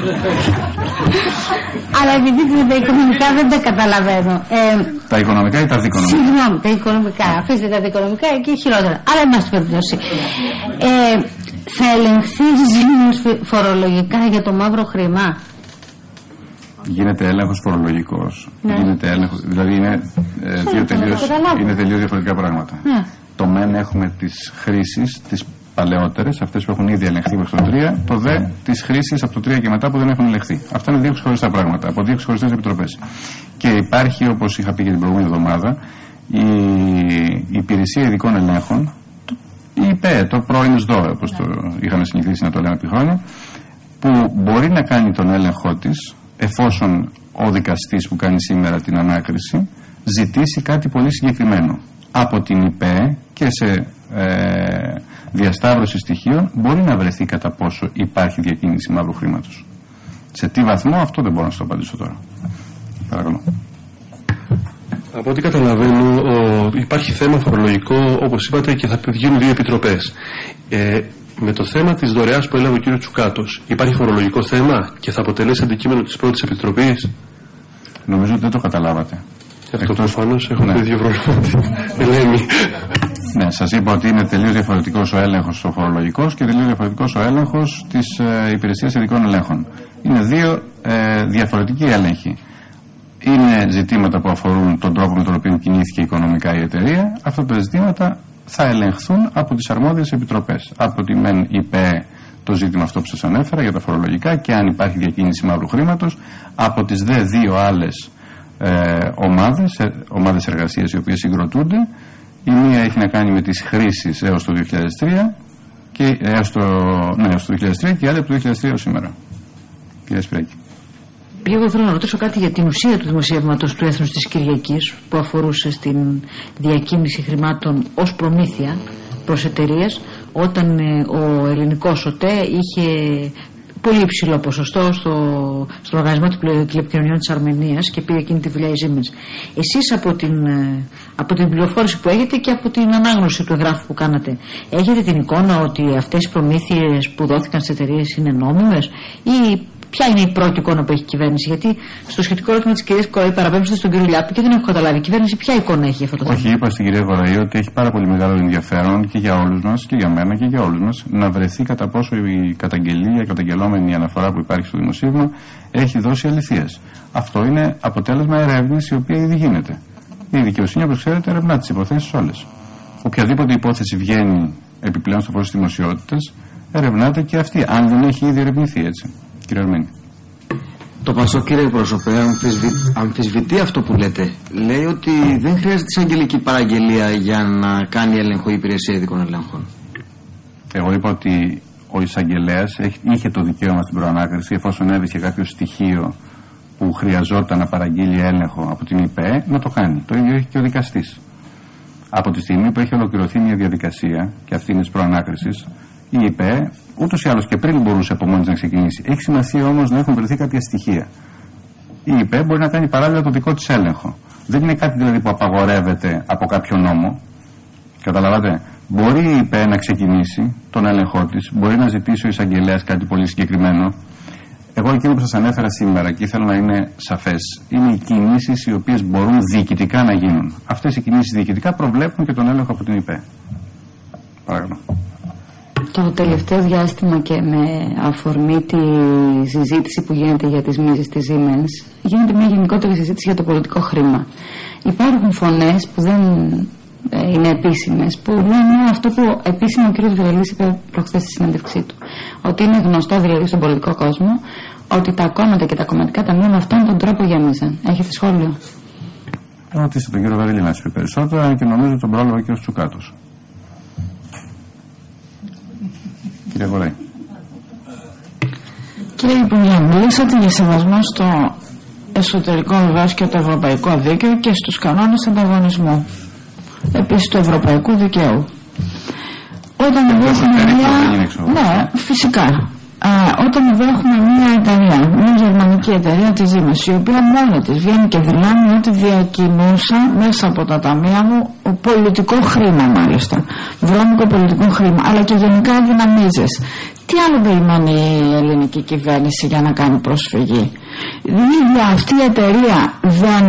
Αλλά επειδή τα οικονομικά δεν τα καταλαβαίνω. Τα οικονομικά ή τα δικονομικά? Συγγνώμη, τα οικονομικά. Αφήστε τα δικονομικά εκεί χειρότερα. Αλλά εν πάση περιπτώσει. Θα ελεγχθεί φορολογικά για το μαύρο χρήμα? Γίνεται έλεγχος φορολογικός. Ναι. Γίνεται έλεγχος, δηλαδή είναι τελείως διαφορετικά πράγματα. Ναι. Το μεν έχουμε τις χρήσεις, τις παλαιότερες, αυτές που έχουν ήδη ελεγχθεί προς το 3, το δε τις χρήσεις από το 3 και μετά που δεν έχουν ελεγχθεί. Αυτά είναι δύο ξεχωριστά πράγματα, από δύο ξεχωριστές επιτροπές. Και υπάρχει, όπως είχα πει και την προηγούμενη εβδομάδα, η Υπηρεσία Ειδικών Ελέγχων, η ΙΠΕ, το πρώην ΣΔΟΕ, όπως το είχαμε συνηθίσει να το λέμε επί χρόνια, που μπορεί να κάνει τον έλεγχό της, εφόσον ο δικαστής που κάνει σήμερα την ανάκριση ζητήσει κάτι πολύ συγκεκριμένο από την ΙΠΕ και σε διασταύρωση στοιχείων μπορεί να βρεθεί κατά πόσο υπάρχει διακίνηση μαύρου χρήματος. Σε τι βαθμό, αυτό δεν μπορώ να σας το απαντήσω τώρα. Παρακαλώ. Από ό,τι καταλαβαίνω υπάρχει θέμα φορολογικό, όπως είπατε, και θα γίνουν δύο επιτροπές. Με το θέμα της δωρεάς που έλαβε ο κ. Τσουκάτος, υπάρχει φορολογικό θέμα και θα αποτελέσει αντικείμενο της πρώτης επιτροπής? Νομίζω ότι δεν το καταλάβατε. Αυτό προφανώς έχω το ίδιο πρόβλημα. Ελένη. Ναι, σας είπα ότι είναι τελείως διαφορετικός ο έλεγχος ο φορολογικός και τελείως διαφορετικός ο έλεγχος της Υπηρεσίας Ειδικών Ελέγχων. Είναι δύο διαφορετικοί έλεγχοι. Είναι ζητήματα που αφορούν τον τρόπο με τον οποίο κινήθηκε οικονομικά η εταιρεία. Αυτά τα ζητήματα θα ελεγχθούν από τις αρμόδιες επιτροπές. Από τη ΜΕΝ ΙΠΕ το ζήτημα αυτό που σας ανέφερα για τα φορολογικά και αν υπάρχει διακίνηση μαύρου χρήματος, από τις δε δύο άλλες ομάδες εργασίας οι οποίες συγκροτούνται. Η μία έχει να κάνει με τις χρήσεις έως το 2003 και έως το 2003 και η άλλη από το 2003 ως σήμερα. Κυρία Σπυράκη. Εγώ θέλω να ρωτήσω κάτι για την ουσία του δημοσιεύματος του Έθνους της Κυριακής που αφορούσε στην διακίνηση χρημάτων ως προμήθεια προς εταιρείες, όταν ο ελληνικός ΟΤΕ είχε πολύ υψηλό ποσοστό στον Οργανισμό Τηλεπικοινωνιών της Αρμενίας και πήγε εκείνη τη δουλειά η Siemens. Εσείς από την πληροφόρηση που έχετε και από την ανάγνωση του εγγράφου που κάνατε, έχετε την εικόνα ότι αυτές οι προμήθειες που δόθηκαν στις εταιρείες είναι νόμιμες, ή ποια είναι η πρώτη εικόνα που έχει η κυβέρνηση? Γιατί στο σχετικό ερώτημα της κυρίας Κοραή παραπέμψατε στον κύριο Λιάπη και δεν έχω καταλάβει η κυβέρνηση ποια εικόνα έχει για αυτό το θέμα. Όχι, είπα στην κυρία Κοραή ότι έχει πάρα πολύ μεγάλο ενδιαφέρον και για όλους μας και για μένα και για όλους μας να βρεθεί κατά πόσο η καταγγελία, η καταγγελόμενη αναφορά που υπάρχει στο δημοσίευμα έχει δώσει αληθείας. Αυτό είναι αποτέλεσμα ερεύνης η οποία ήδη γίνεται. Η δικαιοσύνη, όπως ξέρετε, ερευνά τις υποθέσεις όλες. Οποιαδήποτε υπόθεση βγαίνει επιπλέον στο φως της δημοσιότητας, ερευνάται και αυτή, αν δεν έχει ήδη ερευνηθεί, έτσι. Κύριε Αρμένη. Το ΠΑΣΟΚ, κύριε Πρόσωπε, αμφισβητεί αυτό που λέτε. Λέει ότι δεν χρειάζεται εισαγγελική παραγγελία για να κάνει έλεγχο η υπηρεσία ειδικών ελέγχων. Εγώ είπα ότι ο εισαγγελέας είχε το δικαίωμα στην προανάκριση, εφόσον έβρισκε κάποιο στοιχείο που χρειαζόταν να παραγγείλει έλεγχο από την ΙΠΕ, να το κάνει. Το ίδιο έχει και ο δικαστής. Από τη στιγμή που έχει ολοκληρωθεί μια διαδικασία, και αυτή είναι της προανάκρισης, η ΙΠΕ ούτως ή άλλως και πριν μπορούσε από μόνη να ξεκινήσει. Έχει σημασία όμως να έχουν βρεθεί κάποια στοιχεία. Η ΙΠΕ μπορεί να κάνει παράλληλα το δικό της έλεγχο. Δεν είναι κάτι δηλαδή που απαγορεύεται από κάποιο νόμο. Καταλαβαίνετε. Μπορεί η ΙΠΕ να ξεκινήσει τον έλεγχό της, μπορεί να ζητήσει ο εισαγγελέας κάτι πολύ συγκεκριμένο. Εγώ εκείνο που σας ανέφερα σήμερα και ήθελα να είναι σαφές, είναι οι κινήσεις οι οποίες μπορούν διοικητικά να γίνουν. Αυτές οι κινήσεις διοικητικά προβλέπουν και τον έλεγχο από την ΙΠΕ. Παρακαλώ. Το τελευταίο διάστημα και με αφορμή τη συζήτηση που γίνεται για τις μίζες της Siemens, γίνεται μια γενικότερη συζήτηση για το πολιτικό χρήμα. Υπάρχουν φωνές που δεν είναι επίσημες, που λένε αυτό που επίσημα ο κ. Βουρελής είπε προχθές στη συνέντευξή του. Ότι είναι γνωστό δηλαδή στον πολιτικό κόσμο ότι τα κόμματα και τα κομματικά ταμεία με αυτόν τον τρόπο γέμιζαν. Έχετε σχόλιο? Ρωτήστε τον κύριο Βαρέλη να σας πει περισσότερα και νομίζω τον πρόλαβε ο κ. Τσουκάτος. Κύριε Κοραή. Κύριε Υπουργέ, μιλήσατε για σεβασμό στο εσωτερικό βεβαίως και το ευρωπαϊκό δίκαιο και στους κανόνες ανταγωνισμού. Επίσης του ευρωπαϊκού δικαίου. Όταν εδώ έχουμε ναι, φυσικά. Όταν εδώ έχουμε μια εταιρεία, μια γερμανική εταιρεία της Siemens, η οποία μόνη της βγαίνει και δηλώνει ότι διακινούσα μέσα από τα ταμεία μου πολιτικό χρήμα, μάλιστα βρώμικο πολιτικό χρήμα, αλλά και γενικά δυναμίζες. Τι άλλο περιμένει η ελληνική κυβέρνηση για να κάνει προσφυγή? Δηλαδή αυτή η εταιρεία δεν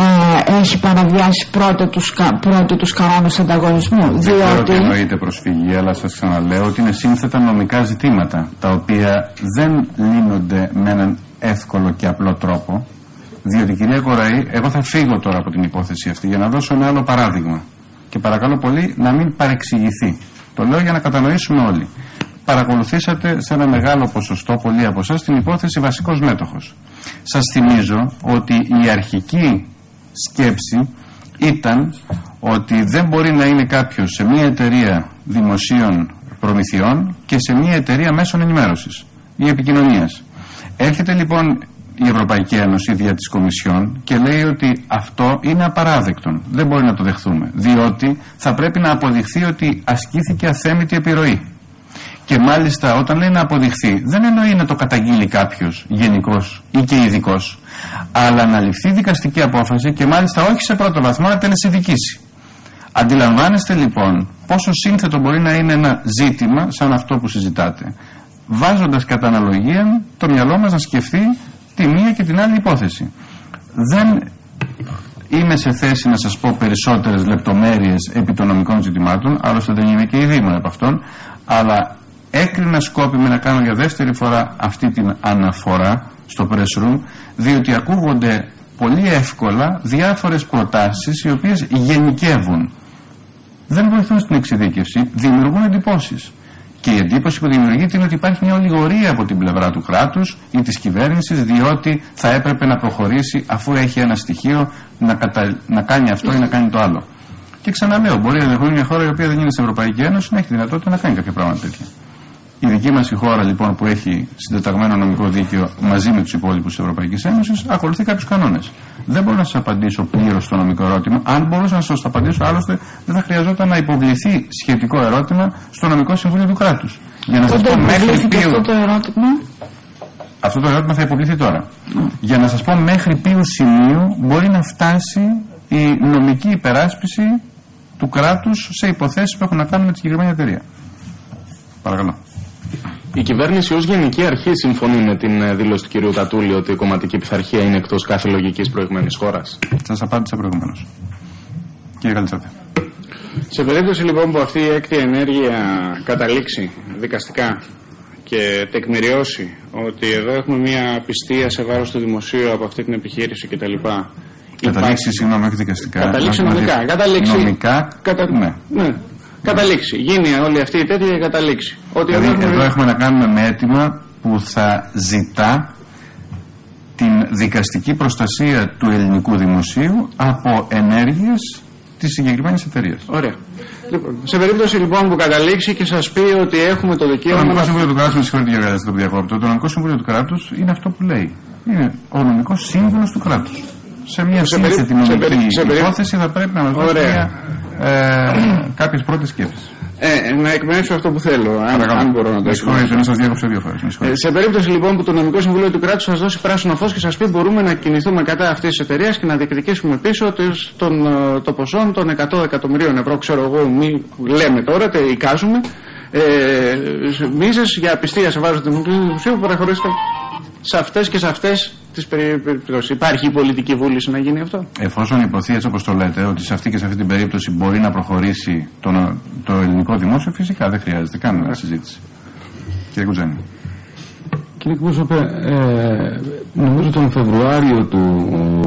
έχει παραβιάσει πρώτοι τους κανόνες ανταγωνισμού? Δεν ξέρω τι εννοείται προσφυγή, αλλά σας ξαναλέω ότι είναι σύνθετα νομικά ζητήματα, τα οποία δεν λύνονται με έναν εύκολο και απλό τρόπο. Διότι, κυρία Κοραή, εγώ θα φύγω τώρα από την υπόθεση αυτή για να δώσω ένα άλλο παράδειγμα. Και παρακαλώ πολύ να μην παρεξηγηθεί. Το λέω για να κατανοήσουμε όλοι. Παρακολουθήσατε σε ένα μεγάλο ποσοστό, πολλοί από εσάς, την υπόθεση βασικός μέτοχος. Σας θυμίζω ότι η αρχική σκέψη ήταν ότι δεν μπορεί να είναι κάποιος σε μια εταιρεία δημοσίων προμηθειών και σε μια εταιρεία μέσων ενημέρωσης ή επικοινωνίας. Έρχεται λοιπόν η Ευρωπαϊκή Ένωση δια της Κομισιόν και λέει ότι αυτό είναι απαράδεκτο. Δεν μπορεί να το δεχθούμε, διότι θα πρέπει να αποδειχθεί ότι ασκήθηκε αθέμητη επιρροή. Και μάλιστα όταν λέει να αποδειχθεί, δεν εννοεί να το καταγγείλει κάποιος γενικός ή και ειδικός, αλλά να ληφθεί δικαστική απόφαση και μάλιστα όχι σε πρώτο βαθμό, να τελεσυδικήσει. Αντιλαμβάνεστε λοιπόν πόσο σύνθετο μπορεί να είναι ένα ζήτημα σαν αυτό που συζητάτε, βάζοντας κατά αναλογία το μυαλό μας να σκεφτεί τη μία και την άλλη υπόθεση. Δεν είμαι σε θέση να σας πω περισσότερες λεπτομέρειες επί των νομικών ζητημάτων, άλλωστε δεν είμαι και ειδήμων από αυτόν, αλλά έκρινα σκόπιμη να κάνω για δεύτερη φορά αυτή την αναφορά στο press room, διότι ακούγονται πολύ εύκολα διάφορες προτάσεις οι οποίες γενικεύουν. Δεν βοηθούν στην εξειδίκευση, δημιουργούν εντυπώσεις. Και η εντύπωση που δημιουργείται είναι ότι υπάρχει μια ολιγορία από την πλευρά του κράτους ή της κυβέρνησης, διότι θα έπρεπε να προχωρήσει αφού έχει ένα στοιχείο να κάνει αυτό ή να κάνει το άλλο. Και ξαναλέω, μπορεί να είναι μια χώρα η οποία δεν είναι στην Ευρωπαϊκή Ένωση να έχει δυνατότητα να κάνει κάποια πράγματα τέτοια. Η δική μας η χώρα λοιπόν που έχει συντεταγμένο νομικό δίκαιο μαζί με τους υπόλοιπους της Ευρωπαϊκής Ένωσης ακολουθεί κάποιους κανόνες. Δεν μπορώ να σας απαντήσω πλήρως στο νομικό ερώτημα. Αν μπορούσα να σας το απαντήσω, άλλωστε δεν θα χρειαζόταν να υποβληθεί σχετικό ερώτημα στο νομικό συμβούλιο του κράτους. Για να σας πω μέχρι ποιο... αυτό το ερώτημα. Αυτό το ερώτημα θα υποβληθεί τώρα. Για να σας πω μέχρι ποιου σημείου μπορεί να φτάσει η νομική υπεράσπιση του κράτους σε υποθέσεις που έχουν να κάνουν με τη συγκεκριμένη εταιρεία. Παρακαλώ. Η κυβέρνηση ως γενική αρχή συμφωνεί με την δήλωση του κ. Τατούλη ότι η κομματική πειθαρχία είναι εκτός κάθε λογικής προηγμένης χώρας? Σας απάντησα προηγουμένως. Κύριε Καλτσάτη. Σε περίπτωση λοιπόν που αυτή η έκτη ενέργεια καταλήξει δικαστικά και τεκμηριώσει ότι εδώ έχουμε μια απιστία σε βάρος του δημοσίου από αυτή την επιχείρηση κτλ. Καταλήξει, συγγνώμη, όχι δικαστικά. Καταλήξει νομικά. Καταλήξει. Νομικά, ναι. Καταλήξει. Γίνει όλη αυτή η τέτοια και καταλήξει. Ότι δηλαδή εδώ έχουμε να κάνουμε με αίτημα που θα ζητά την δικαστική προστασία του ελληνικού δημοσίου από ενέργειες της συγκεκριμένης εταιρείας. Ωραία. Λοιπόν, σε περίπτωση λοιπόν που καταλήξει και σας πει ότι έχουμε το δικαίωμα. Το Νομικό Συμβούλιο του Κράτους, με συγχωρείτε για το διακόπτω, το Νομικό Συμβούλιο του Κράτους είναι αυτό που λέει. Είναι ο νομικός σύμβουλος του κράτους. Σε μια σύνθετη νομική υπόθεση θα πρέπει να μας δώσει κάποιες πρώτες σκέψεις. Να εκπαιδεύσω αυτό που θέλω, αν μπορώ να το εκπαιδεύσω. Να σας διάκοψω 2 φορές. Σε περίπτωση λοιπόν που το Νομικό Συμβούλιο του Κράτους σας δώσει πράσινο φως και σας πει μπορούμε να κινηθούμε κατά αυτής της εταιρείας και να διεκδικήσουμε πίσω το ποσό των 100 εκατομμυρίων ευρώ, ξέρω εγώ, λέμε τώρα, εικάζουμε, μίζες για απιστία σε βάρος του δημοσίου που παραχωρήσετε σε αυτές και σε αυτές τις περιπτώσεις. Υπάρχει η πολιτική βούληση να γίνει αυτό? Εφόσον υποθεί έτσι όπως το λέτε, ότι σε αυτή και σε αυτή την περίπτωση μπορεί να προχωρήσει το ελληνικό δημόσιο, φυσικά δεν χρειάζεται καν συζήτηση. Κύριε Κουτζάνη. Κύριε Εκπρόσωπε, νομίζω τον Φεβρουάριο του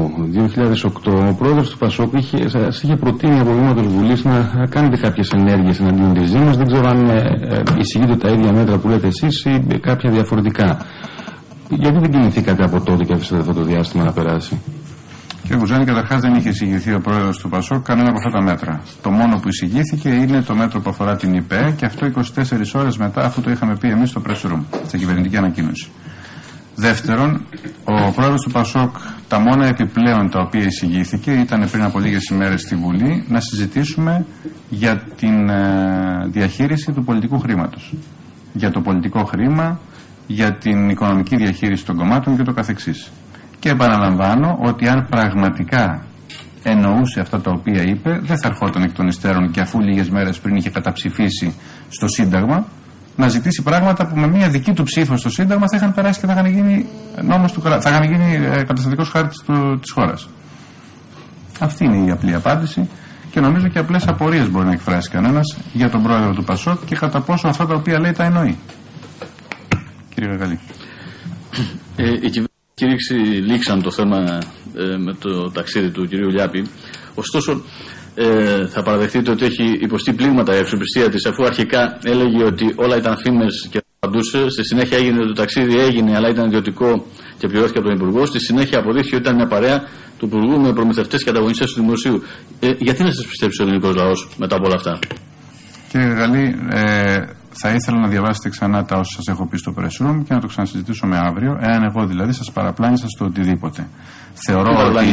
2008 ο πρόεδρος του ΠΑΣΟΚ σας είχε προτείνει από Βήματος Βουλής να κάνετε κάποιες ενέργειες εναντίον της Ζήμας. Δεν ξέρω αν εισηγείτε τα ίδια μέτρα που λέτε εσείς ή κάποια διαφορετικά. Γιατί δεν κινηθήκατε από τότε και αφήσατε αυτό το διάστημα να περάσει? Κύριε Κουτζάνη, καταρχάς δεν είχε εισηγηθεί ο πρόεδρος του ΠΑΣΟΚ κανένα από αυτά τα μέτρα. Το μόνο που εισηγήθηκε είναι το μέτρο που αφορά την ΙΠΕ και αυτό 24 ώρες μετά, αφού το είχαμε πει εμείς στο press room, στην κυβερνητική ανακοίνωση. Δεύτερον, ο πρόεδρος του ΠΑΣΟΚ, τα μόνα επιπλέον τα οποία εισηγήθηκε ήταν πριν από λίγες ημέρες στη Βουλή να συζητήσουμε για την διαχείριση του πολιτικού χρήματος. Για το πολιτικό χρήμα, για την οικονομική διαχείριση των κομμάτων και το καθεξής. Και επαναλαμβάνω ότι αν πραγματικά εννοούσε αυτά τα οποία είπε, δεν θα ερχόταν εκ των υστέρων και αφού λίγες μέρες πριν είχε καταψηφίσει στο Σύνταγμα να ζητήσει πράγματα που με μια δική του ψήφο στο Σύνταγμα θα είχαν περάσει και θα είχαν γίνει νόμος θα είχαν γίνει καταστατικός χάρτης της χώρας. Αυτή είναι η απλή απάντηση και νομίζω και απλές απορίες μπορεί να εκφράσει κανένας για τον πρόεδρο του ΠΑΣΟΚ και κατά πόσο αυτά τα οποία λέει τα εννοεί. Κύριε Γαγαλή. Η κυβέρνηση λήξαν το θέμα με το ταξίδι του κυρίου Λιάπη. Ωστόσο, θα παραδεχτείτε ότι έχει υποστεί πλήγματα η αξιοπιστία της, αφού αρχικά έλεγε ότι όλα ήταν φήμες και απαντούσε. Στη συνέχεια έγινε ότι το ταξίδι έγινε, αλλά ήταν ιδιωτικό και πληρώθηκε από τον Υπουργό. Στη συνέχεια αποδείχθηκε ότι ήταν μια παρέα του Υπουργού με προμηθευτές και ανταγωνιστές του Δημοσίου. Γιατί να σας πιστέψει ο ελληνικός λαός μετά από όλα αυτά? Κύριε Γαλλή, θα ήθελα να διαβάσετε ξανά τα όσα σας έχω πει στο press room και να το ξανασυζητήσουμε αύριο, εάν εγώ δηλαδή σας παραπλάνησα στο οτιδήποτε. Θεωρώ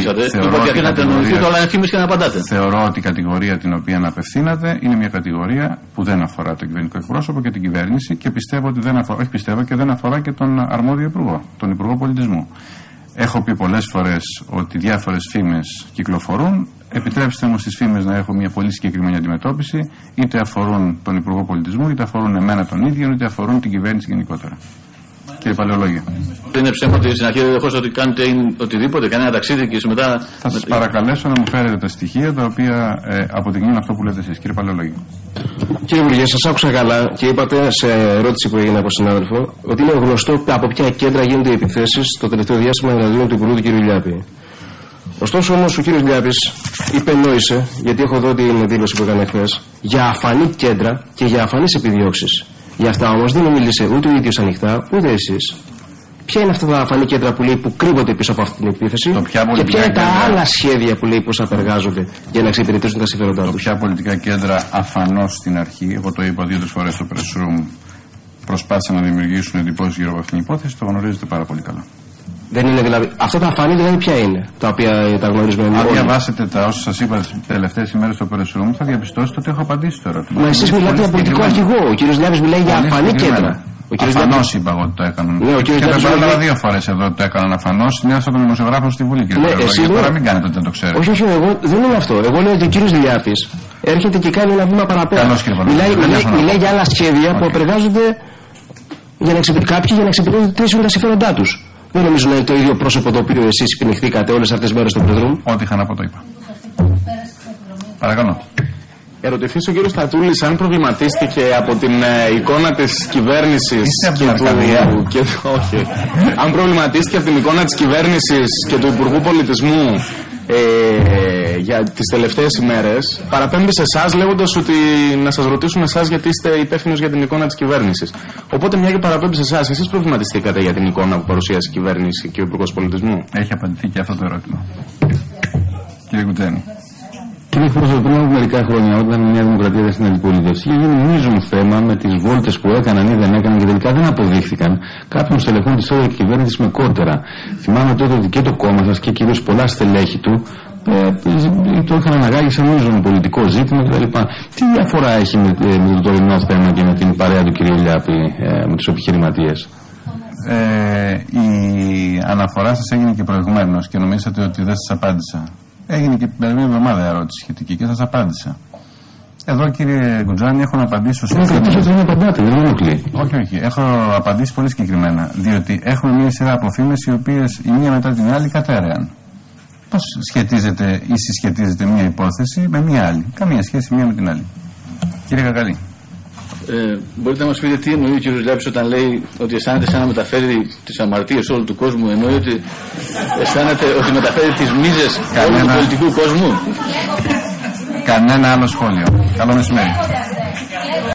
ότι η κατηγορία την οποία απευθύνατε είναι μια κατηγορία που δεν αφορά τον κυβερνητικό εκπρόσωπο και την κυβέρνηση και πιστεύω ότι δεν αφορά και τον αρμόδιο υπουργό, τον Υπουργό Πολιτισμού. Έχω πει πολλές φορές ότι διάφορες φήμες κυκλοφορούν. Επιτρέψτε μου στις φήμες να έχω μια πολύ συγκεκριμένη αντιμετώπιση, είτε αφορούν τον Υπουργό Πολιτισμού, είτε αφορούν εμένα τον ίδιο, είτε αφορούν την κυβέρνηση γενικότερα. Κύριε Παλαιολόγιο. Δεν είναι ψέμα ότι στην αρχή δεν δεχόσατε ότι κάνετε οτιδήποτε, κανένα ταξίδι και μετά. Θα σας παρακαλέσω να μου φέρετε τα στοιχεία τα οποία αποδεικνύουν αυτό που λέτε εσείς. Κύριε Παλαιολόγιο. Κύριε Υπουργέ, σας άκουσα καλά και είπατε σε ερώτηση που έγινε από συνάδελφο ότι είναι γνωστό από ποια κέντρα γίνονται οι επιθέσεις το τελευταίο διάστημα εναντίον του Υπουργού του κ. Λιάπη. Ωστόσο όμως ο κ. Λιάπης υπενόησε, γιατί έχω δω την δήλωση που έκανε χθες, για αφανή κέντρα και για αφανείς επιδιώξεις. Γι' αυτά όμως δεν μίλησε ούτε ο ίδιος ανοιχτά, ούτε εσείς. Ποια είναι αυτά τα αφανή κέντρα που λέει που κρύβονται πίσω από αυτή την επίθεση και ποια είναι τα άλλα σχέδια που λέει πως απεργάζονται για να εξυπηρετήσουν τα συμφέροντά τους? Ποια πολιτικά κέντρα αφανώς στην αρχή, εγώ το είπα 2-3 φορές στο press room, προσπάθησαν να δημιουργήσουν εντυπώσεις γύρω από αυτήν την υπόθεση, το γνωρίζετε πάρα πολύ καλά. Δεν είναι δηλαδή. Αυτά τα αφανή δηλαδή ποια είναι, τα οποία τα γνωρίζουμε εμείς? Αν διαβάσετε τα όσα σας είπα τις τελευταίες ημέρες στο press room, θα διαπιστώσετε ότι έχω απαντήσει το ερώτημα. Μα εσείς μιλάτε για πολιτικό αρχηγό. Ο κ. Λιάπης μιλάει για αφανή κέντρα. Αφανώς είπα εγώ ότι το έκαναν. Ναι, και δεν παρέλαβα 2 φορές εδώ ότι το έκαναν αφανώς. Νιώθω τον δημοσιογράφο στη Βουλή, κύριε Παπαδόπουλο. Τώρα μην κάνετε ότι δεν το ξέρετε. Όχι, εγώ δεν είναι αυτό. Εγώ λέω ότι ο κύριος Λιάπης έρχεται και κάνει ένα βήμα παραπέρα. Μιλάει για άλλα σχέδια που επεργάζονται κάποιοι για να εξυπηρετήσουν τα συμφέροντά τους. Δεν νομίζω να είναι το ίδιο πρόσωπο το οποίο εσείς υπενηχθήκατε όλες αυτές τις μέρες στο Προεδρού. Ό,τι είχα να πω το είπα. Παρακαλώ. Ερωτηθείς ο κύριος Στατούλης αν προβληματίστηκε από την εικόνα της κυβέρνησης αν προβληματίστηκε από την εικόνα της κυβέρνησης και του Υπουργού Πολιτισμού για τις τελευταίες ημέρες, παραπέμπει σε εσάς λέγοντας ότι να σας ρωτήσουν εσάς γιατί είστε υπεύθυνος για την εικόνα της κυβέρνησης. Οπότε μια και παραπέμπει σε εσάς, εσείς προβληματιστήκατε για την εικόνα που παρουσίασε η κυβέρνηση και ο Υπουργός Πολιτισμού? Έχει απαντηθεί και αυτό το ερώτημα. Κύριε Κουτζένη. Κύριε Πρόεδρε, πριν από μερικά χρόνια, όταν η Νέα Δημοκρατία ήταν στην αντιπολίτευση, είχε γίνει μείζον θέμα με τις βόλτες που έκαναν ή δεν έκαναν και τελικά δεν αποδείχθηκαν κάποιων στελεχών της τότε κυβέρνησης με κότερα. Θυμάμαι τότε ότι και το κόμμα σας και κυρίως πολλά στελέχη του το είχαν αναγάγει σε μείζον πολιτικό ζήτημα κτλ. Τι διαφορά έχει με το τωρινό θέμα και με την παρέα του κ. Λιάπη, με τους επιχειρηματίες? Η αναφορά σας έγινε και προηγουμένως και νομίζατε ότι δεν σας απάντησα. Έγινε και την περίπου εβδομάδα ερώτηση σχετική και σας απάντησα. Εδώ, κύριε Κουτζάνη, έχω να απαντήσω σε αυτό. Όχι. Έχω απαντήσει πολύ συγκεκριμένα. Διότι έχουμε μια σειρά από φήμες οι οποίες η μία μετά την άλλη κατέρεαν. Πώς σχετίζεται ή συσχετίζεται μια υπόθεση με μια άλλη? Καμία σχέση μία με την άλλη. Κύριε Κακαλή. Μπορείτε να μας πείτε τι εννοεί ο κ. Λιάπης όταν λέει ότι αισθάνεται σαν να μεταφέρει τις αμαρτίες όλου του κόσμου? Εννοεί ότι αισθάνεται ότι μεταφέρει τις μίζες όλου του πολιτικού κόσμου? Κανένα άλλο σχόλιο. Καλό μεσημέρι.